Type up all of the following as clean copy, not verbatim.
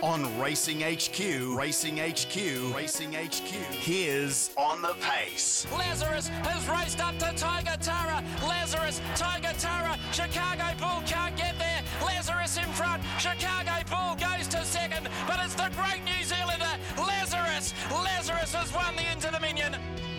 On Racing HQ, Racing HQ, Racing HQ. Here's On the Pace. Lazarus has raced up to Tiger Tara. Lazarus, Tiger Tara, Chicago Bull can't get there. Lazarus in front, Chicago Bull goes to second, but it's the great New Zealander, Lazarus. Lazarus has won the Into Dominion.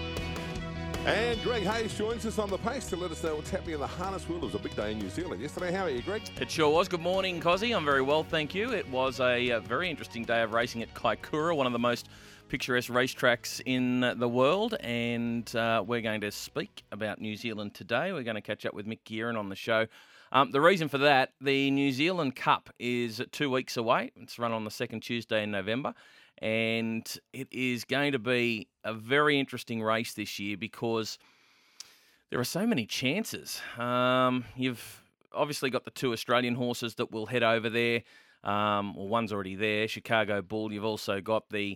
And Greg Hayes joins us on the pace to let us know what's happening in the harness world. It was a big day in New Zealand yesterday. How are you, Greg? It sure was. Good morning, Cozzy. I'm very well, thank you. It was a very interesting day of racing at Kaikoura, one of the most picturesque racetracks in the world, and we're going to speak about New Zealand today. We're going to catch up with Mick Guerin on the show. The reason for that, the New Zealand Cup is 2 weeks away. It's run on the second Tuesday in November. And it is going to be a very interesting race this year because there are so many chances. You've obviously got the two Australian horses that will head over there. One's already there, Chicago Bull. You've also got the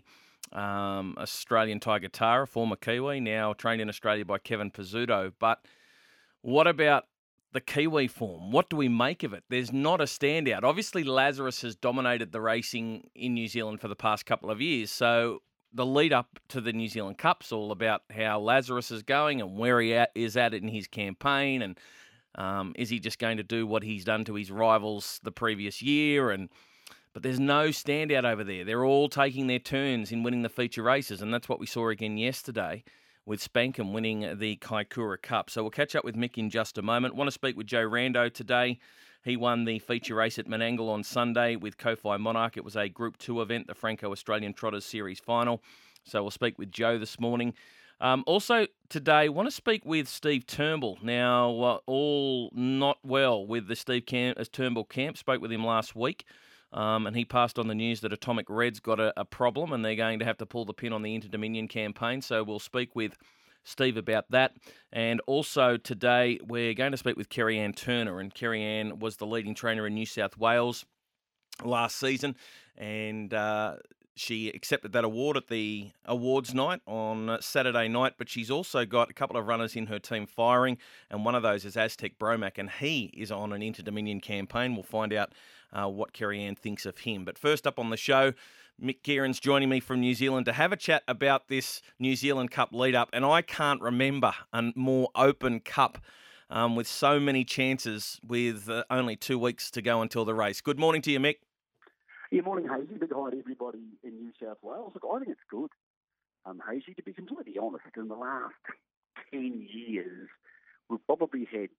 Australian Tiger Tara, former Kiwi, now trained in Australia by Kevin Pizzuto. But what about the Kiwi form? What do we make of it? There's not a standout. Obviously, Lazarus has dominated the racing in New Zealand for the past couple of years. So the lead up to the New Zealand Cup's all about how Lazarus is going and where he is at in his campaign. And is he just going to do what he's done to his rivals the previous year? But there's no standout over there. They're all taking their turns in winning the feature races. And that's what we saw again yesterday, with Spankham winning the Kaikoura Cup. So we'll catch up with Mick in just a moment. Want to speak with Joe Rando today. He won the feature race at Menangle on Sunday with Kofi Monarch. It was a Group 2 event, the Franco-Australian Trotters Series final. So we'll speak with Joe this morning. Also today, want to speak with Steve Turnbull. Now, all not well with the Steve Turnbull camp. Spoke with him last week. And he passed on the news that Atomic Red's got a problem and they're going to have to pull the pin on the Inter Dominion campaign. So we'll speak with Steve about that. And also today we're going to speak with Kerry-Anne Turner. And Kerry-Anne was the leading trainer in New South Wales last season. And she accepted that award at the awards night on Saturday night. But she's also got a couple of runners in her team firing. And one of those is Aztec Bromac. And he is on an Inter Dominion campaign. We'll find out what Kerry-Anne thinks of him. But first up on the show, Mick Guerin's joining me from New Zealand to have a chat about this New Zealand Cup lead-up. And I can't remember a more open cup with so many chances with only 2 weeks to go until the race. Good morning to you, Mick. Yeah, morning, Hazy. Big hi to everybody in New South Wales. Look, I think it's good, Hazy, to be completely honest. In the last 10 years, we've probably had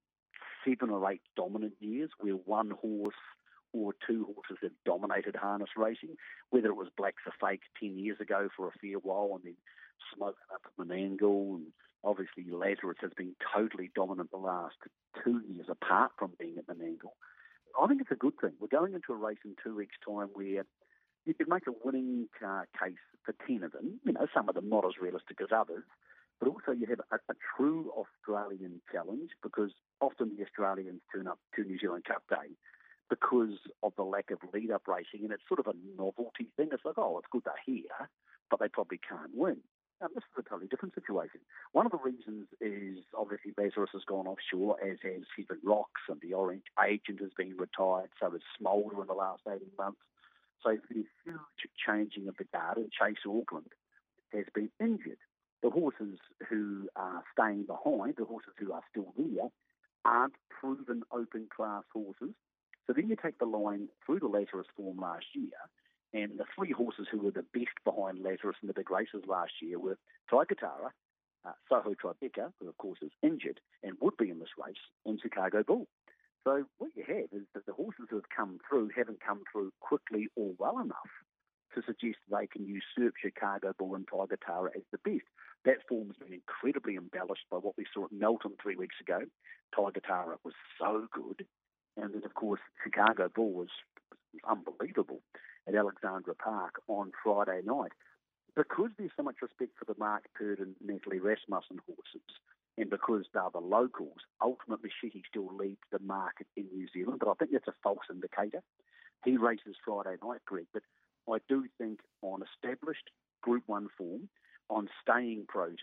7 or 8 dominant years where one horse or two horses have dominated harness racing, whether it was Black's a Fake 10 years ago for a fair while and then smoking up at Menangle, and obviously Lazarus has been totally dominant the last 2 years apart from being at Menangle. I think it's a good thing. We're going into a race in 2 weeks' time where you could make a winning case for 10 of them, some of them not as realistic as others, but also you have a true Australian challenge because often the Australians turn up to New Zealand Cup Day because of the lack of lead-up racing, and it's sort of a novelty thing. It's like, it's good they're here, but they probably can't win. Now, this is a totally different situation. One of the reasons is obviously Lazarus has gone offshore, as has Seven Rocks, and the Orange Agent has been retired, so has Smolder in the last 18 months. So there's been a huge changing of the guard, and Chase Auckland has been injured. The horses who are staying behind, the horses who are still there, aren't proven open-class horses. So then you take the line through the Lazarus form last year, and the 3 horses who were the best behind Lazarus in the big races last year were Tiger Tara, Soho Tribeca, who of course is injured and would be in this race, and Chicago Bull. So what you have is that the horses who have come through haven't come through quickly or well enough to suggest they can usurp Chicago Bull and Tiger Tara as the best. That form's been incredibly embellished by what we saw at Melton 3 weeks ago. Tiger Tara was so good. And then, of course, Chicago Bull was unbelievable at Alexandra Park on Friday night. Because there's so much respect for the Mark Purd and Natalie Rasmussen horses, and because they're the locals, ultimately Shitty still leads the market in New Zealand. But I think that's a false indicator. He races Friday night, Greg. But I do think on established Group 1 form, on staying prowess,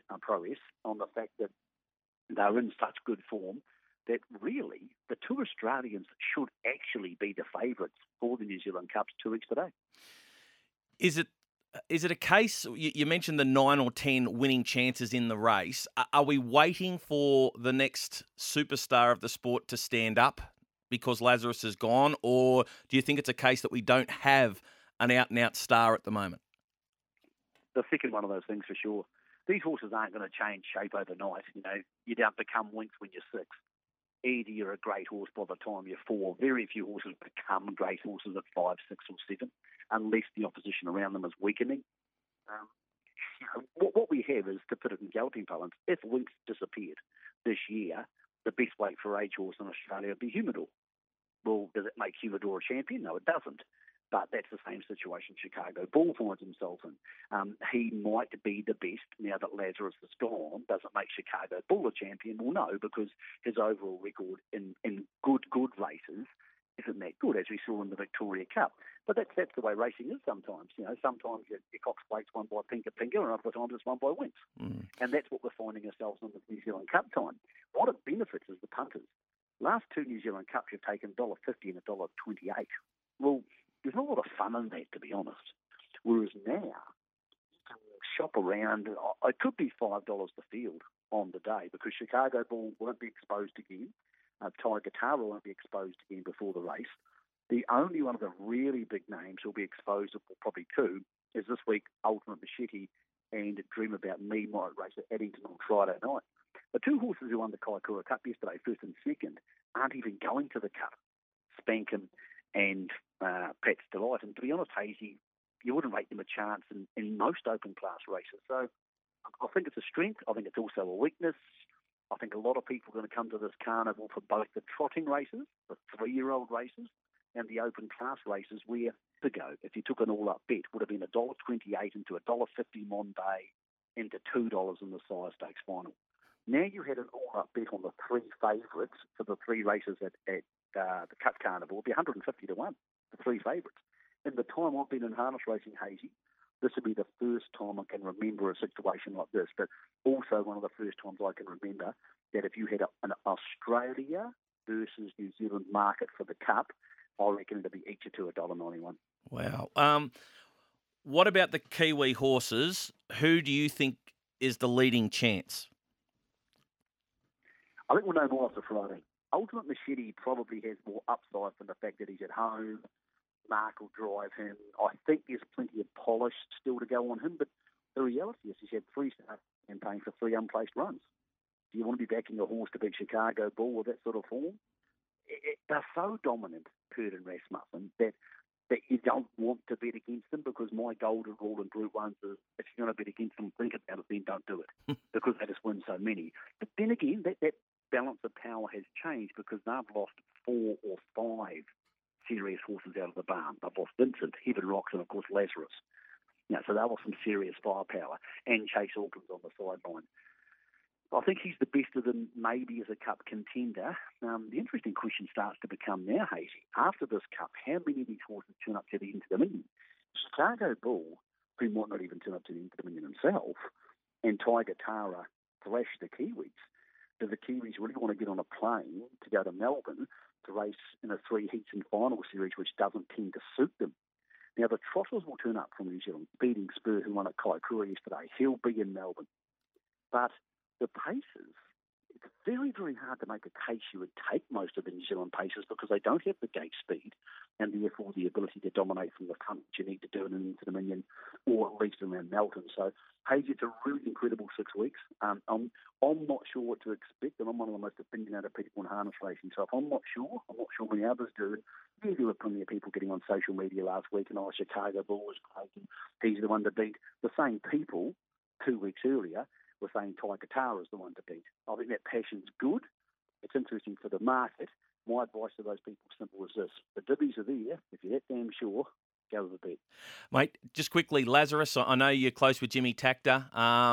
on the fact that they're in such good form, that really the two Australians should actually be the favourites for the New Zealand Cups 2 weeks today. Is it a case, you mentioned the 9 or 10 winning chances in the race. Are we waiting for the next superstar of the sport to stand up because Lazarus is gone? Or do you think it's a case that we don't have an out-and-out star at the moment? The second one of those things for sure. These horses aren't going to change shape overnight. You know, you don't become Winx when you're 6. Either you're a great horse by the time you're 4. Very few horses become great horses at 5, 6 or 7, unless the opposition around them is weakening. What we have is, to put it in galloping parlance, if Winx disappeared this year, the best weight for age horse in Australia would be Humidor. Well, does it make Humidor a champion? No, it doesn't. But that's the same situation Chicago Bull finds himself in. He might be the best now that Lazarus is gone. Does it make Chicago Bull a champion? Well, no, because his overall record in good races isn't that good, as we saw in the Victoria Cup. But that's the way racing is sometimes. You know, sometimes your Cox Plate's won by Pinker, and other times it's won by Winx. And that's what we're finding ourselves in the New Zealand Cup time. What it benefits is the punters. Last 2 New Zealand Cups, you've taken $1.50 and $1.28. Well, there's not a lot of fun in that, to be honest. Whereas now, you can shop around. It could be $5 the field on the day because Chicago Bull won't be exposed again. Tiger Tara won't be exposed again before the race. The only one of the really big names who'll be exposed, or probably 2, is this week Ultimate Machete and Dream About Me might race at Addington on Friday night. The 2 horses who won the Kaikoura Cup yesterday, first and second, aren't even going to the Cup. Spankin and Pat's Delight. And to be honest, Hazy, you wouldn't rate them a chance in most open class races. So I think it's a strength. I think it's also a weakness. I think a lot of people are going to come to this carnival for both the trotting races, the 3-year-old races, and the open class races where to go, if you took an all-up bet, would have been $1.28 into $1.50 Monday into $2 in the Sire Stakes final. Now you had an all-up bet on the 3 favourites for the 3 races at the Cup Carnival. It would be 150 to 1, the 3 favourites. In the time I've been in harness racing, Hazy, this would be the first time I can remember a situation like this, but also one of the first times I can remember that if you had an Australia versus New Zealand market for the Cup, I reckon it'd be each of two $1.91. Wow. What about the Kiwi horses? Who do you think is the leading chance? I think we'll know more after Friday. Ultimate Machete probably has more upside from the fact that he's at home. Mark will drive him. I think there's plenty of polish still to go on him, but the reality is he's had 3 starts campaign for 3 unplaced runs. Do you want to be backing a horse to beat Chicago Bull with that sort of form? They're so dominant, Perd and Rasmussen, that you don't want to bet against them, because my golden rule in Group 1 is if you're going to bet against them, think about it, then don't do it, because they just win so many. But then again, that balance of power has changed because they've lost 4 or 5 serious horses out of the barn. They've lost Vincent, Heaven Rocks, and of course Lazarus. You know, so they've lost some serious firepower, and Chase Auckland's on the sideline. I think he's the best of them, maybe as a Cup contender. The interesting question starts to become now, Hazy, after this Cup, how many of these horses turn up to the Inter-Dominion? Chicago Bull, who might not even turn up to the Inter-Dominion himself, and Tiger Tara thrash the Kiwis. Do the Kiwis really want to get on a plane to go to Melbourne to race in a 3 heats and final series, which doesn't tend to suit them? Now, the trotters will turn up from New Zealand, beating Spur, who won at Kaikoura yesterday. He'll be in Melbourne. But the paces, it's very, very hard to make a case you would take most of the New Zealand paces because they don't have the gate speed and therefore the ability to dominate from the front, which you need to do in an Inter-Dominion or at least around Melton. So, Hazy, it's a really incredible 6 weeks. I'm not sure what to expect, and I'm one of the most opinionated people in harness racing. So if I'm not sure many others do. There were plenty of people getting on social media last week, and Chicago Bull was great, and he's the one to beat. The same people 2 weeks earlier were saying Tiger Tara is the one to beat. I think that passion's good. It's interesting for the market. My advice to those people is simple as this. The divvies are there. If you're that damn sure, go with the bet. Mate, just quickly, Lazarus, I know you're close with Jimmy Takter.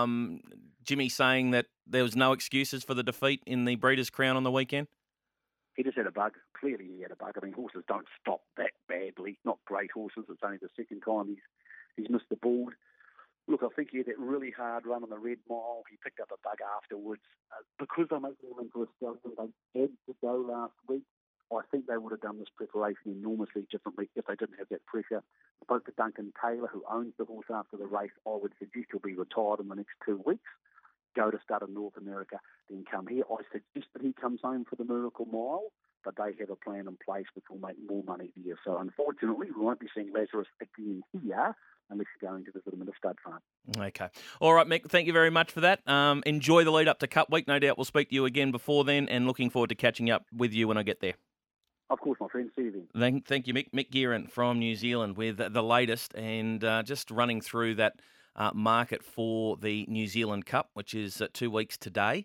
Jimmy saying that there was no excuses for the defeat in the Breeders' Crown on the weekend? He just had a bug. Clearly he had a bug. I mean, horses don't stop that badly. Not great horses. It's only the second time he's missed the board. Look, I think he had that really hard run on the Red Mile. He picked up a bug afterwards. Because they're making him into a stallion, they had to go last week. I think they would have done this preparation enormously differently if they didn't have that pressure. Spoke to Duncan Taylor, who owns the horse after the race. I would suggest he'll be retired in the next 2 weeks. Go to start in North America, then come here. I suggest that he comes home for the Miracle Mile, but they have a plan in place which will make more money there. So unfortunately, we won't be seeing Lazarus again here unless you're going to visit him at a stud farm. Okay. All right, Mick, thank you very much for that. Enjoy the lead up to Cup Week. No doubt we'll speak to you again before then, and looking forward to catching up with you when I get there. Of course, my friend. See you then. Thank you, Mick. Mick Gearan from New Zealand with the latest, and just running through that market for the New Zealand Cup, which is 2 weeks today.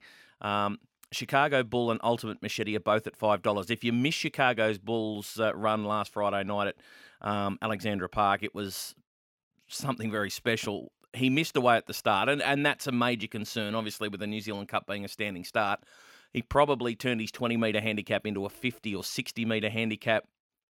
Chicago Bull and Ultimate Machete are both at $5. If you miss Chicago's Bull's run last Friday night at Alexandra Park, it was something very special. He missed away at the start, and that's a major concern, obviously, with the New Zealand Cup being a standing start. He probably turned his 20-metre handicap into a 50 or 60-metre handicap.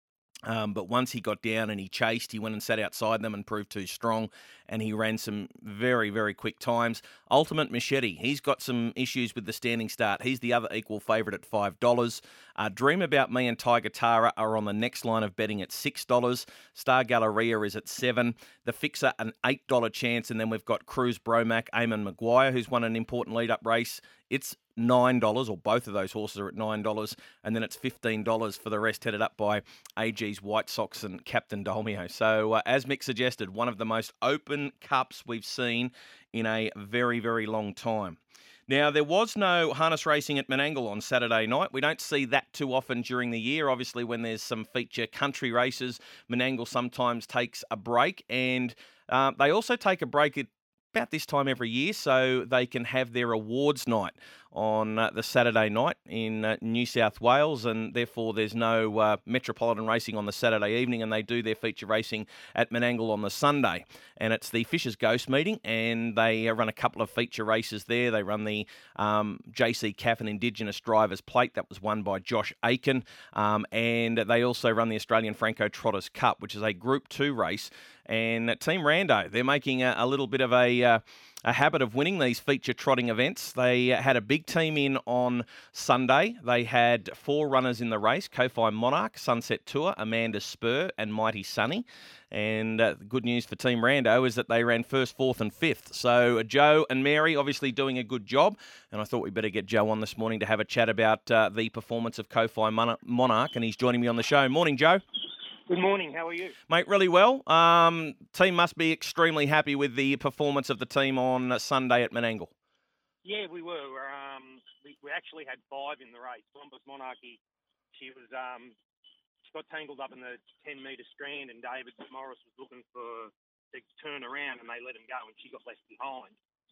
But once he got down and he chased, he went and sat outside them and proved too strong, and he ran some very, very quick times. Ultimate Machete, he's got some issues with the standing start. He's the other equal favourite at $5. Dream About Me and Tiger Tara are on the next line of betting at $6. Star Galleria is at $7. The Fixer, an $8 chance, and then we've got Cruz Bromac, Eamon Maguire, who's won an important lead-up race. It's $9, or both of those horses are at $9, and then it's $15 for the rest, headed up by AG's White Sox and Captain Dolmio. So, as Mick suggested, one of the most open cups we've seen in a very, very long time. Now, there was no harness racing at Menangle on Saturday night. We don't see that too often during the year. Obviously, when there's some feature country races, Menangle sometimes takes a break, and they also take a break at about this time every year, so they can have their awards night on the Saturday night in New South Wales, and therefore there's no Metropolitan racing on the Saturday evening, and they do their feature racing at Menangle on the Sunday. And it's the Fisher's Ghost meeting, and they run a couple of feature races there. They run the JC Caffin Indigenous Drivers Plate, that was won by Josh Aiken, and they also run the Australian Franco Trotters Cup, which is a Group 2 race. And Team Rando, they're making a little bit of a habit of winning these feature trotting events. They had a big team in on Sunday. They had 4 runners in the race: Ko-Fi Monarch, Sunset Tour, Amanda Spur, and Mighty Sunny. And the good news for Team Rando is that they ran 1st, 4th and 5th. So Joe and Mary obviously doing a good job. And I thought we'd better get Joe on this morning to have a chat about the performance of Ko-Fi Monarch. And he's joining me on the show. Morning, Joe. Good morning. How are you? Mate, really well. Team must be extremely happy with the performance of the team on Sunday at Menangle. Yeah, we were. We actually had 5 in the race. Columbus Monarchy, she got tangled up in the 10-metre strand, and David Morris was looking to turn around, and they let him go, and she got left behind.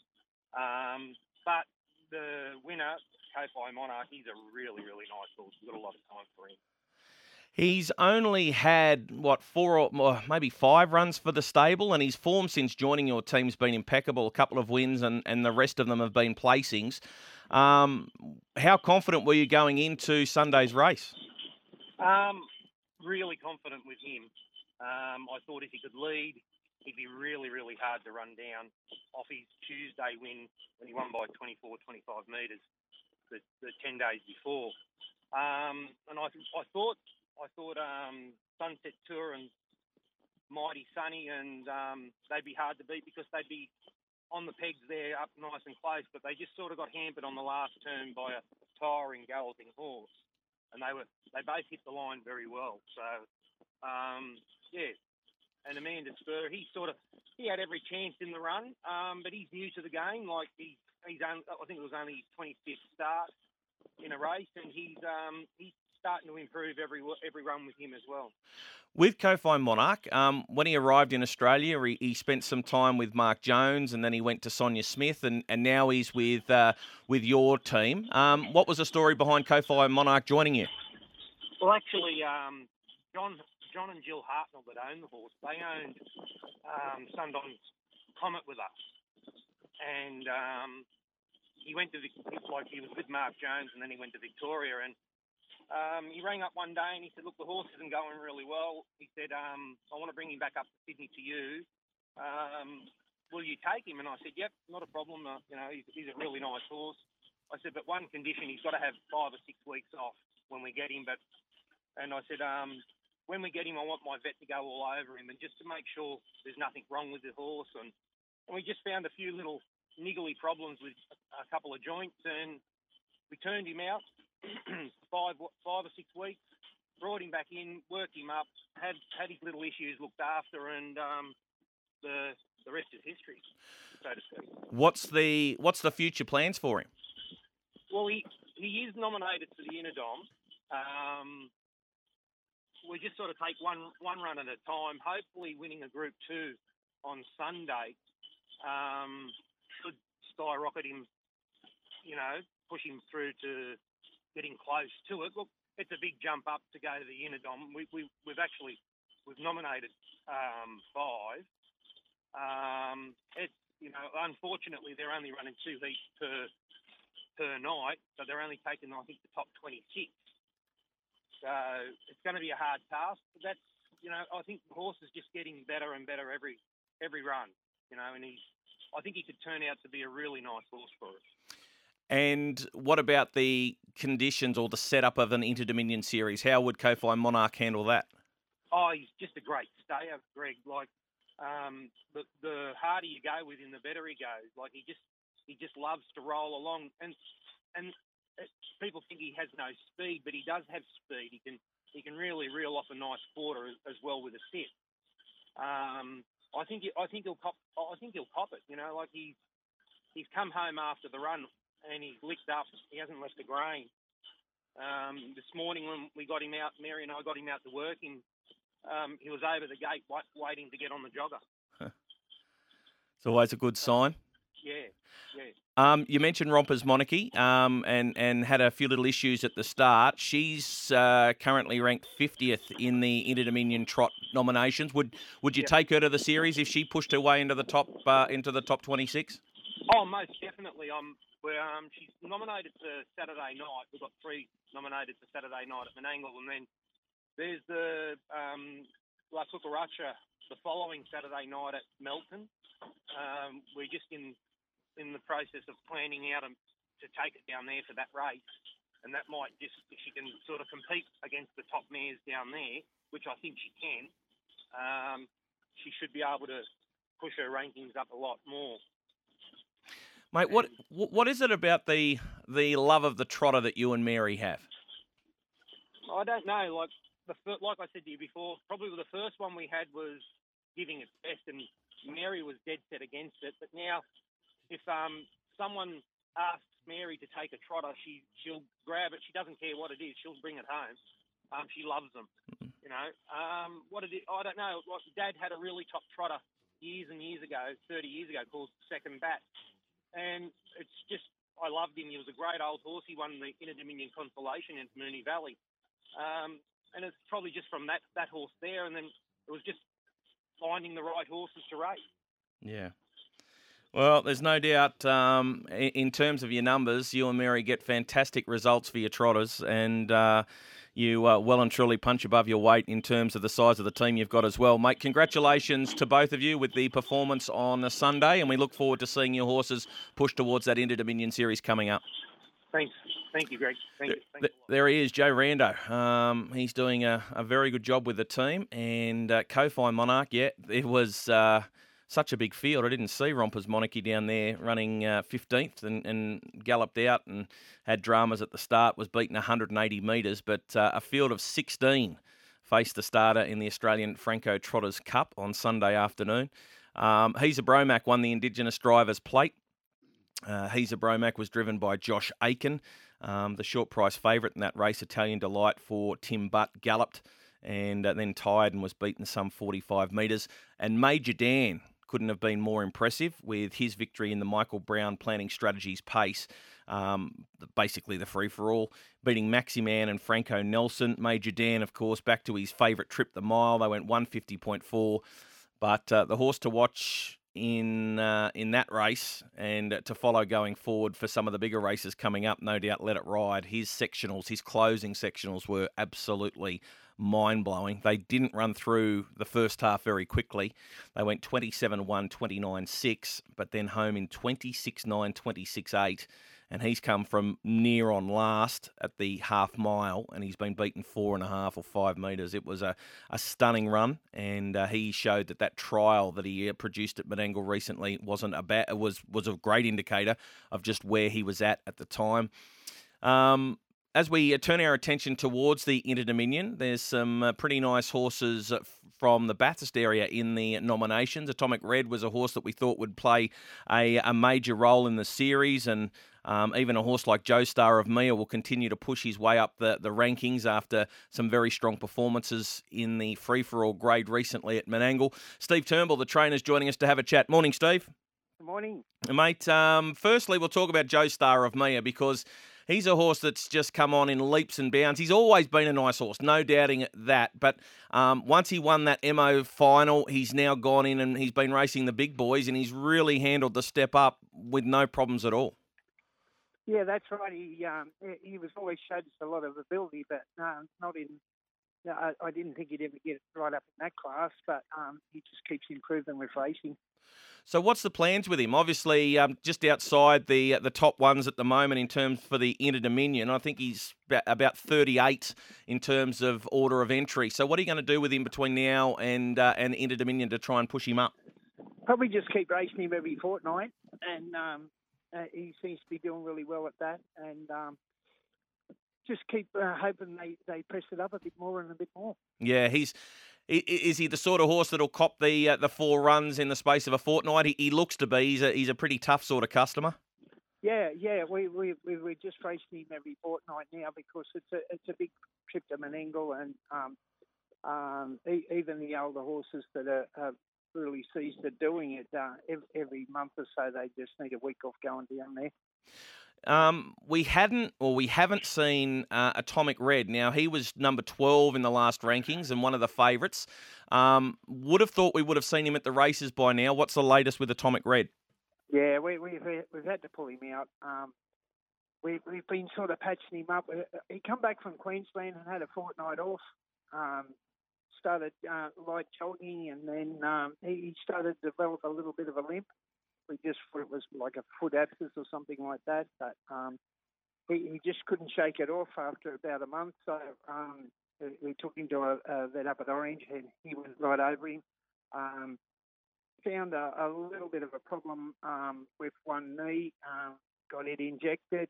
But the winner, Ko-Fi Monarch, he's a really, really nice horse. We've got a lot of time for him. He's only had, 4 or maybe 5 runs for the stable, and his form since joining your team's been impeccable. A couple of wins, and the rest of them have been placings. How confident were you going into Sunday's race? Really confident with him. I thought if he could lead, he'd be really, really hard to run down off his Tuesday win when he won by 24, 25 metres the 10 days before. And I thought Sunset Tour and Mighty Sunny, and they'd be hard to beat because they'd be on the pegs there, up nice and close, but they just sort of got hampered on the last turn by a tiring galloping horse, and they both hit the line very well. So yeah, and Amanda Spur, he had every chance in the run, but he's new to the game. Like I think it was only his 25th start in a race, and he's starting to improve every run with him as well. With Ko-Fi Monarch, when he arrived in Australia, he spent some time with Mark Jones, and then he went to Sonia Smith, and now he's with your team. What was the story behind Ko-Fi Monarch joining you? Well, actually, John and Jill Hartnell that own the horse, they owned Sundance Comet with us, and he went to he was with Mark Jones, and then he went to Victoria, and he rang up one day and he said, "Look, the horse isn't going really well." He said, "I want to bring him back up to Sydney to you. Will you take him?" And I said, "Yep, not a problem. He's a really nice horse." I said, "But one condition, he's got to have 5 or 6 weeks off when we get him." But And I said, when we get him, I want my vet to go all over him and just to make sure there's nothing wrong with the horse. And we just found a few little niggly problems with a couple of joints, and we turned him out 5 or 6 weeks, brought him back in, worked him up, had his little issues looked after, and the rest is history, so to speak. What's the future plans for him? Well, he is nominated for the Unidom. We just sort of take one run at a time. Hopefully, winning a Group 2 on Sunday should skyrocket him. Push him through to getting close to it. Look, it's a big jump up to go to the Unidom. We've nominated 5. It's unfortunately they're only running 2 heats per night, so they're only taking I think the top 26. So it's going to be a hard task. But that's I think the horse is just getting better and better every run. And I think he could turn out to be a really nice horse for us. And what about the conditions or the setup of an Inter-Dominion series? How would Ko-Fi Monarch handle that? Oh, he's just a great stayer, Greg. Like the harder you go with him, the better he goes. Like he just loves to roll along, and people think he has no speed, but he does have speed. He can really reel off a nice quarter as well with a sit. I think he'll cop it. Like he's come home after the run and he's licked up. He hasn't left a grain. This morning when we got him out, Mary and I got him out to work, and he was over the gate waiting to get on the jogger. It's always a good sign. Yeah. You mentioned Rompers Monarchy and had a few little issues at the start. She's currently ranked 50th in the Inter-Dominion Trot nominations. Would you take her to the series if she pushed her way into the top 26? Oh, most definitely. She's nominated for Saturday night. We've got 3 nominated for Saturday night at Menangle, and then there's the La Cucaracha the following Saturday night at Melton. We're just in the process of planning out to take it down there for that race, and that might just, if she can sort of compete against the top mares down there, which I think she can, she should be able to push her rankings up a lot more. Mate, what is it about the love of the trotter that you and Mary have? I don't know. Like I said to you before, probably the first one we had was giving its best, and Mary was dead set against it. But now, if someone asks Mary to take a trotter, she'll grab it. She doesn't care what it is. She'll bring it home. She loves them. What it is, I don't know. Like Dad had a really top trotter years and years ago, 30 years ago, called Second Bat. And it's just, I loved him. He was a great old horse. He won the Inter-Dominion Consolation in Moonee Valley. And it's probably just from that horse there, and then it was just finding the right horses to race. Yeah. Well, there's no doubt in terms of your numbers, you and Mary get fantastic results for your trotters, and you well and truly punch above your weight in terms of the size of the team you've got as well. Mate, congratulations to both of you with the performance on a Sunday, and we look forward to seeing your horses push towards that Inter-Dominion series coming up. Thanks. Thank you, Greg. Thank you. There he is, Joe Rando. He's doing a very good job with the team, and Ko-Fi Monarch, it was such a big field. I didn't see Rompers Monarchy down there running 15th and galloped out and had dramas at the start, was beaten 180 metres, but a field of 16 faced the starter in the Australian Franco Trotters Cup on Sunday afternoon. Heza Bromac won the Indigenous Drivers Plate. Heza Bromac was driven by Josh Aiken. The short price favourite in that race, Italian Delight for Tim Butt, galloped and then tired and was beaten some 45 metres. And Major Dan couldn't have been more impressive with his victory in the Michael Brown Planning Strategies Pace, basically the free-for-all, beating Maximan and Franco Nelson. Major Dan, of course, back to his favourite trip, the mile. They went 150.4. But the horse to watch in that race and to follow going forward for some of the bigger races coming up, no doubt Let It Ride. His sectionals, his closing sectionals were absolutely mind-blowing. They didn't run through the first half very quickly. They went 27-1, 29-6, but then home in 26-9, 26-8, and he's come from near on last at the half mile, and he's been beaten 4.5 or 5 metres. It was a stunning run, and he showed that trial that he produced at Menangle recently was a great indicator of just where he was at the time. As we turn our attention towards the Inter-Dominion, there's some pretty nice horses from the Bathurst area in the nominations. Atomic Red was a horse that we thought would play a major role in the series, and even a horse like Joe Star of Mia will continue to push his way up the rankings after some very strong performances in the free-for-all grade recently at Menangle. Steve Turnbull, the trainer, is joining us to have a chat. Morning, Steve. Good morning. Mate, firstly, we'll talk about Joe Star of Mia because he's a horse that's just come on in leaps and bounds. He's always been a nice horse, no doubting that. But once he won that MO final, he's now gone in and he's been racing the big boys, and he's really handled the step up with no problems at all. Yeah, that's right. He was always showed us a lot of ability, but not in. I didn't think he'd ever get right up in that class, but he just keeps improving with racing. So what's the plans with him? Obviously, just outside the top ones at the moment in terms for the Inter-Dominion. I think he's about 38 in terms of order of entry. So what are you going to do with him between now and Inter-Dominion to try and push him up? Probably just keep racing him every fortnight, and he seems to be doing really well at that. And just keep hoping they press it up a bit more and a bit more. Yeah, is he the sort of horse that'll cop the 4 runs in the space of a fortnight? He looks to be. He's a pretty tough sort of customer. Yeah. We're just racing him every fortnight now because it's a big trip to Menangle, and even the older horses that are really seized at doing it every month or so, they just need a week off going down there. We haven't seen Atomic Red. Now, he was number 12 in the last rankings and one of the favourites. Would have thought we would have seen him at the races by now. What's the latest with Atomic Red? Yeah, we've had to pull him out. We've been sort of patching him up. He come back from Queensland and had a fortnight off. Started light jogging, and then he started to develop a little bit of a limp. We just thought it was like a foot abscess or something like that, but he just couldn't shake it off after about a month. So we took him to a vet up at Orange, and he went right over him. Found a little bit of a problem with one knee. Got it injected.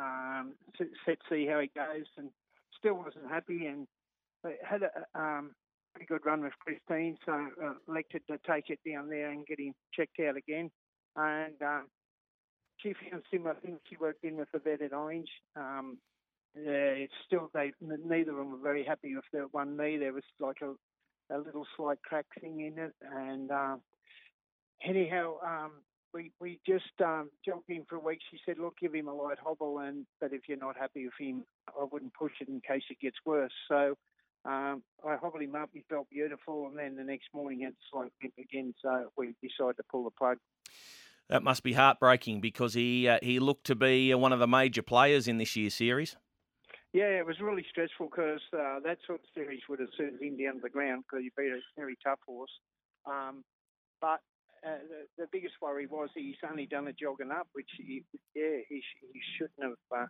Set to see how it goes, and still wasn't happy. And had a pretty good run with Christine, so elected to take it down there and get him checked out again. And she found similar things. She worked in with the vet at Orange. It's still, neither of them were very happy with the one knee. There was like a little slight crack thing in it. And anyhow, we just jogged him for a week. She said, look, give him a light hobble, but if you're not happy with him, I wouldn't push it in case it gets worse. So I hobbled him up. He felt beautiful. And then the next morning he had a slight limp again. So we decided to pull the plug. That must be heartbreaking because he looked to be one of the major players in this year's series. Yeah, it was really stressful because that sort of series would have suited him down to the ground because he'd be a very tough horse. But the biggest worry was he's only done a jogging up, which he shouldn't have.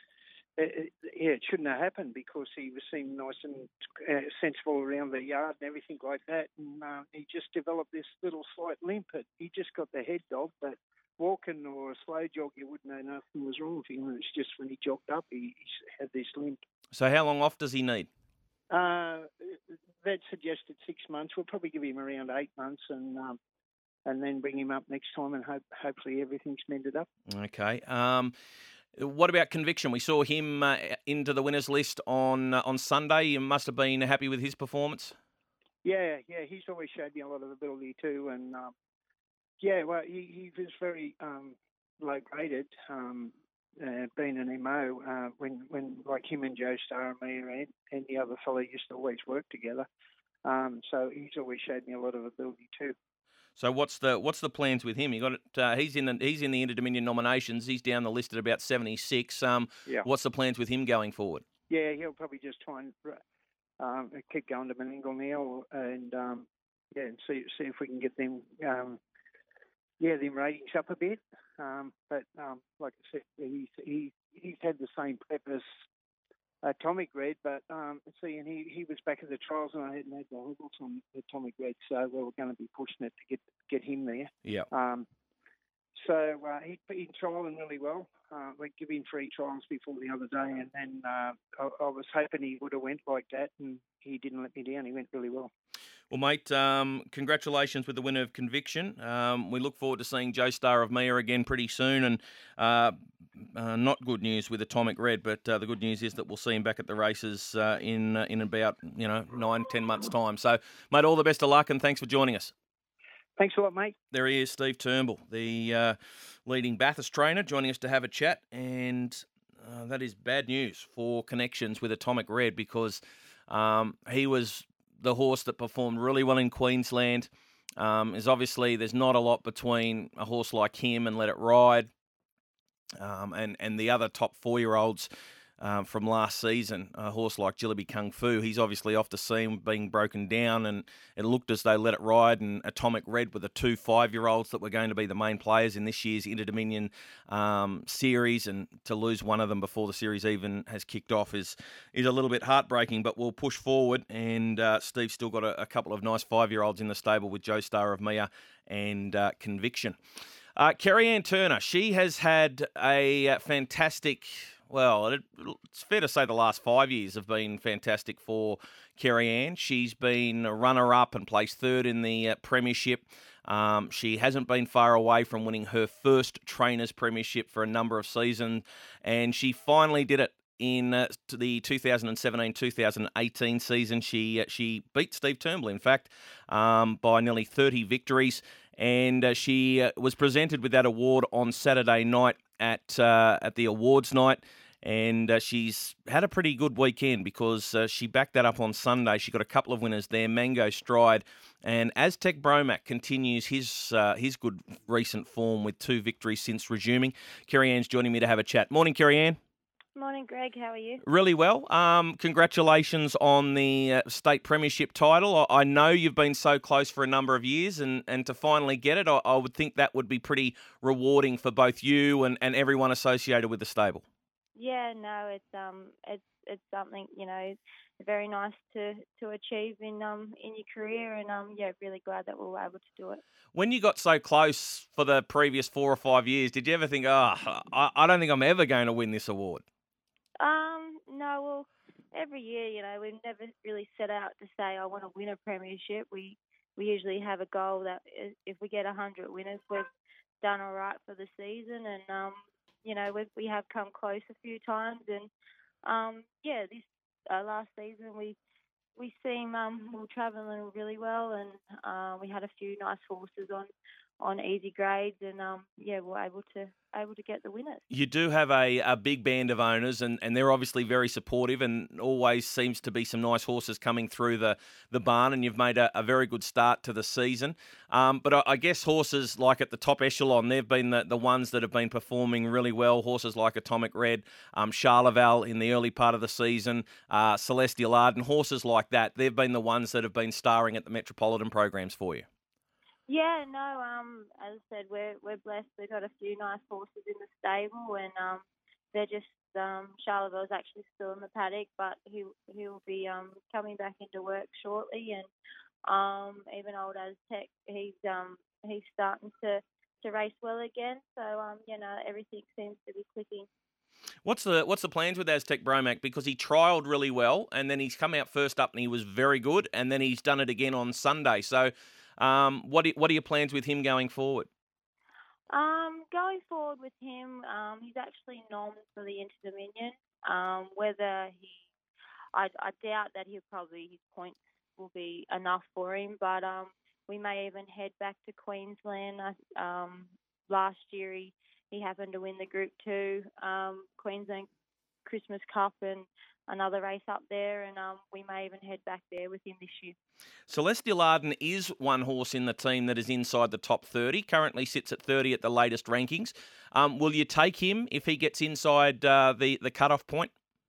It shouldn't have happened because he seemed nice and sensible around the yard and everything like that. And he just developed this little slight limp. He just got the head dog, but walking or a slow jog, you wouldn't know nothing was wrong with him. It's just when he jogged up, he had this limp. So how long off does he need? That suggested 6 months. We'll probably give him around 8 months and then bring him up next time and hopefully everything's mended up. Okay. What about Conviction? We saw him into the winners list on Sunday. You must have been happy with his performance. Yeah, he's always showed me a lot of ability too, and he was very low graded, being an MO when like him and Joe Star and me and the other fellow used to always work together. So he's always showed me a lot of ability too. So what's the plans with him? He's in the Inter-Dominion nominations. He's down the list at about 76. What's the plans with him going forward? Yeah, he'll probably just try and keep going to Menangle now, and and see if we can get them the ratings up a bit. But like I said, he's had the same prep as Atomic Red, but and he was back at the trials and I hadn't had the hurdles on Atomic Red, so we were going to be pushing it to get him there. Yeah. So he's trialling really well. We give him 3 trials before the other day, and then I was hoping he would have went like that, and he didn't let me down. He went really well. Well, mate, congratulations with the win of Conviction. We look forward to seeing Joe Star of Mia again pretty soon, and not good news with Atomic Red, but the good news is that we'll see him back at the races in about 9-10 months' time. So, mate, all the best of luck, and thanks for joining us. Thanks a lot, mate. There he is, Steve Turnbull, the leading Bathurst trainer, joining us to have a chat, and that is bad news for Connections with Atomic Red because he was the horse that performed really well in Queensland. Is obviously there's not a lot between a horse like him and Let It Ride, and the other top 4-year-olds from last season, a horse like Jillaby Kung Fu. He's obviously off the scene, being broken down, and it looked as though Let It Ride and Atomic Red were the 2 5-year-olds that were going to be the main players in this year's Inter-Dominion series, and to lose one of them before the series even has kicked off is a little bit heartbreaking, but we'll push forward, and Steve's still got a couple of nice 5-year-olds in the stable with Joe Star of Mia and Conviction. Kerry-Ann Turner, she has had a fantastic... Well, it's fair to say the last 5 years have been fantastic for Kerry-Ann. She's been a runner-up and placed 3rd in the premiership. She hasn't been far away from winning her first Trainers' Premiership for a number of seasons, and she finally did it in the 2017-2018 season. She beat Steve Turnbull, in fact, by nearly 30 victories, and she was presented with that award on Saturday night at the awards night, and she's had a pretty good weekend because she backed that up on Sunday. She got a couple of winners there, Mango Stride, and Aztec Bromac continues his good recent form with 2 victories since resuming. Kerry-Ann's joining me to have a chat. Morning, Kerry-Ann. Morning, Greg. How are you? Really well. Congratulations on the state premiership title. I know you've been so close for a number of years, and to finally get it, I would think that would be pretty rewarding for both you and everyone associated with the stable. Yeah, no, it's something very nice to achieve in your career, and really glad that we were able to do it. When you got so close for the previous 4 or 5 years, did you ever think, I don't think I'm ever going to win this award? No, well, every year, we never really set out to say I want to win a premiership. We usually have a goal that if we get 100 winners, we've done all right for the season, and we have come close a few times, and this last season we seem we were travelling really well, and we had a few nice horses on easy grades, and we were able to get the winners. You do have a big band of owners, and they're obviously very supportive, and always seems to be some nice horses coming through the barn, and you've made a very good start to the season. But I guess horses like at the top echelon, they've been the ones that have been performing really well. Horses like Atomic Red, Charleval in the early part of the season, Celestial Arden, horses like that, they've been the ones that have been starring at the Metropolitan programs for you. Yeah, no, as I said, we're blessed. We've got a few nice horses in the stable, and they're just, Charleval's actually still in the paddock, but he'll be coming back into work shortly, and even old Aztec, he's starting to race well again, so, everything seems to be clicking. What's the plans with Aztec Bromac? Because he trialled really well, and then he's come out first up and he was very good, and then he's done it again on Sunday, so... What are your plans with him going forward? Going forward with him, he's actually nominated for the Inter-Dominion. Whether I doubt that his points will be enough for him, but we may even head back to Queensland. Last year he happened to win the Group 2 Queensland Christmas Cup and another race up there, and we may even head back there with him this year. Celestial Arden is one horse in the team that is inside the top 30, currently sits at 30 at the latest rankings. Will you take him if he gets inside the cut-off point?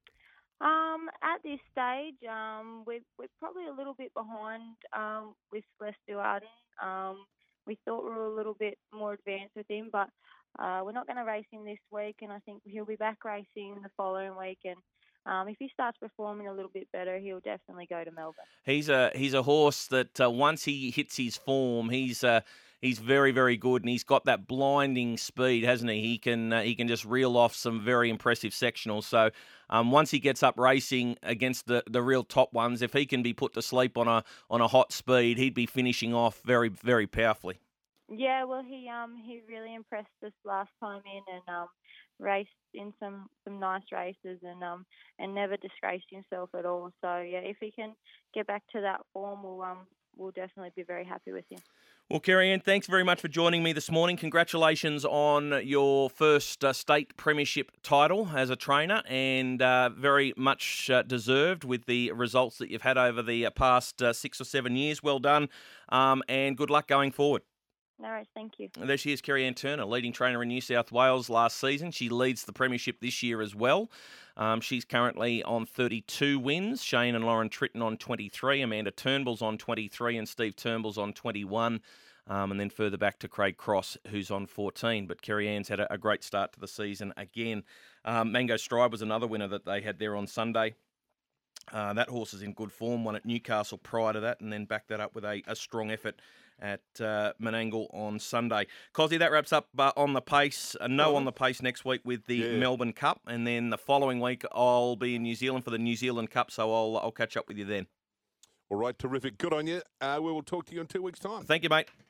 At this stage, we're probably a little bit behind with Celestial Arden. we thought we were a little bit more advanced with him, but we're not going to race him this week, and I think he'll be back racing the following week. And if he starts performing a little bit better, he'll definitely go to Melbourne. He's a horse that once he hits his form, he's very, very good, and he's got that blinding speed, hasn't he? He can just reel off some very impressive sectionals. So once he gets up racing against the real top ones, if he can be put to sleep on a hot speed, he'd be finishing off very, very powerfully. Yeah, well, he really impressed us last time in, and raced in some nice races, and never disgraced himself at all. So yeah, if he can get back to that form, we'll definitely be very happy with him. Well, Kerry-Anne, thanks very much for joining me this morning. Congratulations on your first state premiership title as a trainer, and very much deserved with the results that you've had over the past 6 or 7 years. Well done, and good luck going forward. No worries, thank you. And there she is, Kerry-Anne Turner, leading trainer in New South Wales last season. She leads the premiership this year as well. She's currently on 32 wins. Shane and Lauren Tritton on 23. Amanda Turnbull's on 23 and Steve Turnbull's on 21. And then further back to Craig Cross, who's on 14. But Kerry-Anne's had a great start to the season again. Mango Stride was another winner that they had there on Sunday. That horse is in good form, won at Newcastle prior to that, and then backed that up with a strong effort at Menangle on Sunday. Cosy, that wraps up On the Pace. On the Pace next week with the Melbourne Cup, and then the following week I'll be in New Zealand for the New Zealand Cup, so I'll catch up with you then. All right, terrific. Good on you. We will talk to you in 2 weeks' time. Thank you, mate.